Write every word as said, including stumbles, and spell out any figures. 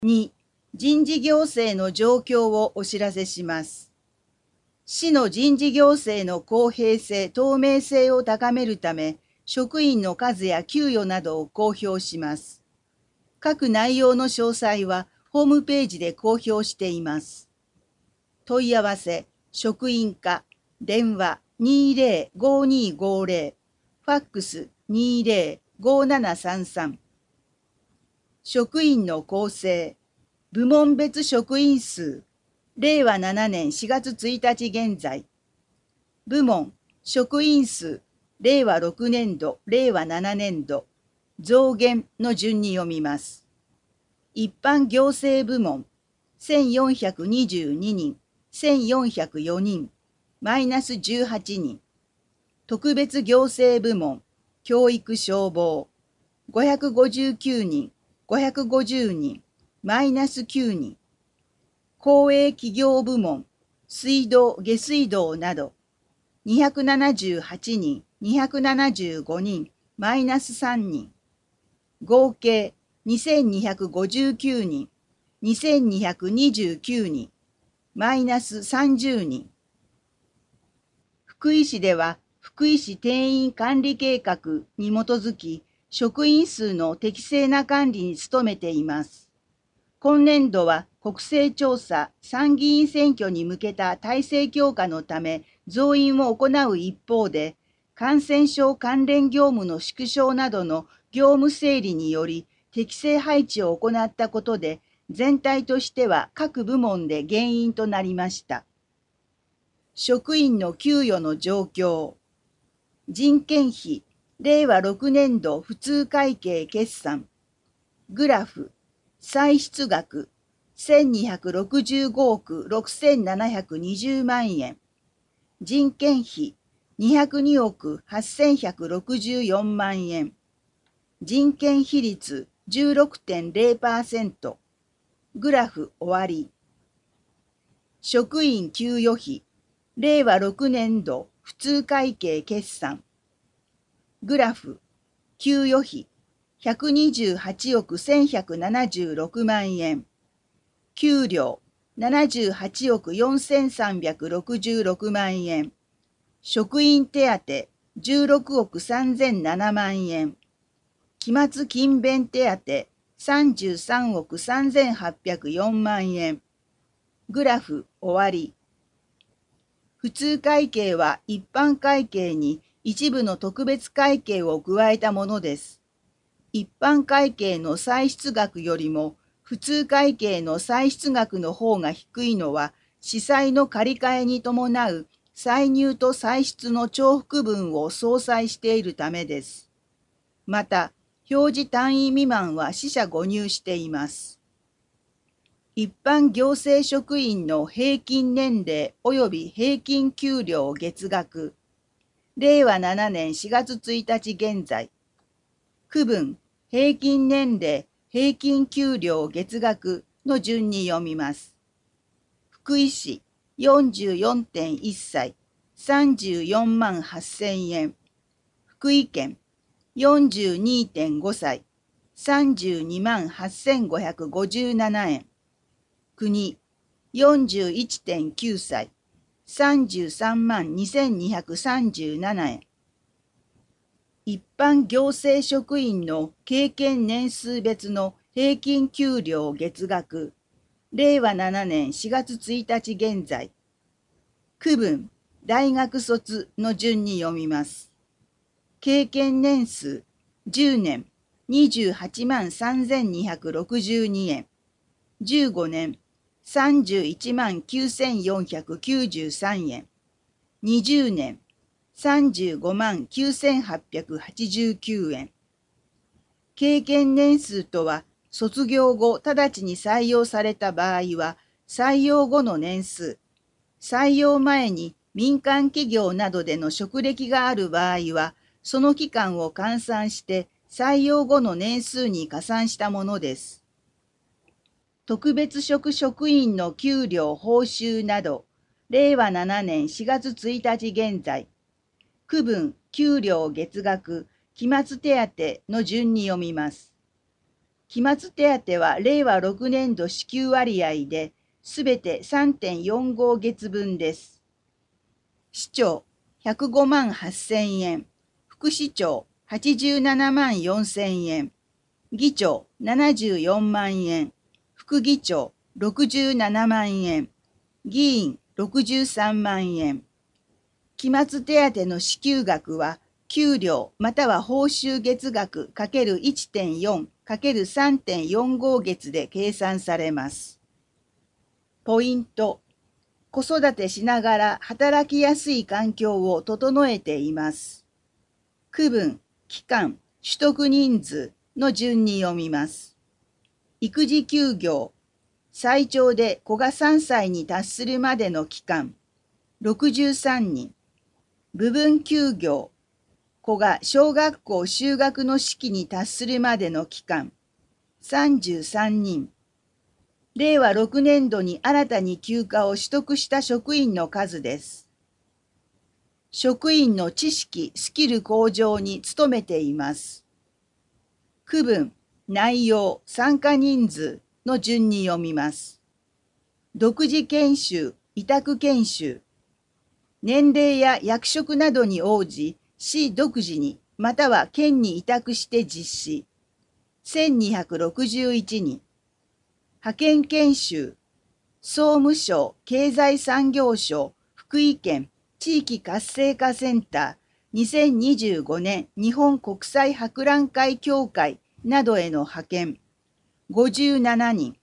に、人事行政の状況をお知らせします。市の人事行政の公平性・透明性を高めるため、職員の数や給与などを公表します。各内容の詳細はホームページで公表しています。問い合わせ、職員課、電話 にゼロ ごにごゼロ、ファックス にゼロ ごななさんさん。職員の構成、部門別職員数、れいわななねんしがつついたち現在。部門、職員数、れいわろくねんど、れいわななねんど、増減の順に読みます。一般行政部門、せんよんひゃくにじゅうににん、せんよんひゃくよにん、マイナスじゅうはちにん。特別行政部門、教育消防、ごひゃくごじゅうきゅうにん、ごひゃくごじゅうにん、マイナスきゅうにん。公営企業部門、水道・下水道など、にひゃくななじゅうはちにん、にひゃくななじゅうごにん、マイナスさんにん。合計にせんにひゃくごじゅうきゅうにん、にせんにひゃくにじゅうきゅうにん、マイナスさんじゅうにん。福井市では、福井市定員管理計画に基づき、職員数の適正な管理に努めています。今年度は国勢調査、参議院選挙に向けた体制強化のため増員を行う一方で、感染症関連業務の縮小などの業務整理により適正配置を行ったことで、全体としては各部門で減員となりました。職員の給与の状況。人件費、れいわろくねんど普通会計決算。グラフ、歳出額、せんにひゃくろくじゅうごおくろくせんななひゃくにじゅうまんえん。人件費、にひゃくにおくはっせんひゃくろくじゅうよんまんえん。人件比率 じゅうろくてんれいパーセント。グラフ終わり。職員給与費、れいわろくねんど普通会計決算。グラフ、給与費、ひゃくにじゅうはちおくせんひゃくななじゅうろくまんえん。給料、ななじゅうはちおくよんせんさんびゃくろくじゅうろくまんえん。職員手当、じゅうろくおくさんぜんななまんえん。期末勤勉手当、さんじゅうさんおくさんぜんはっぴゃくよんまんえん。グラフ終わり。普通会計は一般会計に一部の特別会計を加えたものです。一般会計の歳出額よりも普通会計の歳出額の方が低いのは、司債の借り換えに伴う歳入と歳出の重複分を相殺しているためです。また、表示単位未満は四捨五入しています。一般行政職員の平均年齢及び平均給料月額。れいわななねんしがつついたち現在。区分、平均年齢、平均給料月額の順に読みます。福井市 よんじゅうよんてんいっさい、さんじゅうよんまんはっせんえん。福井県 よんじゅうにてんごさい、さんじゅうにまんはっせんごひゃくごじゅうななえん。国 よんじゅういちてんきゅうさい、さんじゅうさんまんにせんにひゃくさんじゅうななえん。一般行政職員の経験年数別の平均給料月額。れいわななねんしがつついたち現在。区分、大学卒の順に読みます。経験年数、じゅうねん、にじゅうはちまんさんぜんにひゃくろくじゅうにえん。じゅうごねん、さんじゅういちまんきゅうせんよんひゃくきゅうじゅうさんえん。にじゅうねん、さんじゅうごまんきゅうせんはっぴゃくはちじゅうきゅうえん。経験年数とは、卒業後直ちに採用された場合は、採用後の年数、採用前に民間企業などでの職歴がある場合は、その期間を換算して採用後の年数に加算したものです。特別職職員の給料報酬など、れいわななねんしがつついたち現在、区分、給料月額、期末手当の順に読みます。 期末手当はれいわろくねん度支給割合で、すべて さんてんよんご 月分です。市長ひゃくごまんはっせんえん、副市長はちじゅうななまんよんせんえん、議長ななじゅうよんまんえん、副議長ろくじゅうななまんえん、議員ろくじゅうさんまんえん。期末手当の支給額は、給料または報酬月額 ×いってんよん × さんてんよんご 月で計算されます。ポイント。子育てしながら働きやすい環境を整えています。区分、期間、取得人数の順に読みます。育児休業。最長で子がさんさいに達するまでの期間、ろくじゅうさんにん。部分休業。子が小学校就学の時期に達するまでの期間、さんじゅうさんにん。れいわろくねん度に新たに休暇を取得した職員の数です。職員の知識・スキル向上に努めています。区分、内容、参加人数の順に読みます。独自研修、委託研修。年齢や役職などに応じ、市独自にまたは県に委託して実施。せんにひゃくろくじゅういちにん。派遣研修。総務省経済産業省福井県地域活性化センターにせんにじゅうごねん日本国際博覧会協会などへの派遣ごじゅうななにん。